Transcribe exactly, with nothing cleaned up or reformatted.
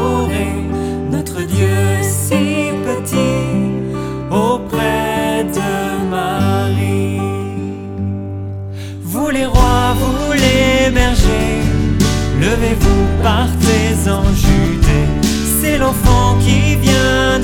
adorer notre Dieu si petit auprès de Marie. Vous les rois, vous les bergers, levez-vous, partez en Judée, c'est l'enfant qui vient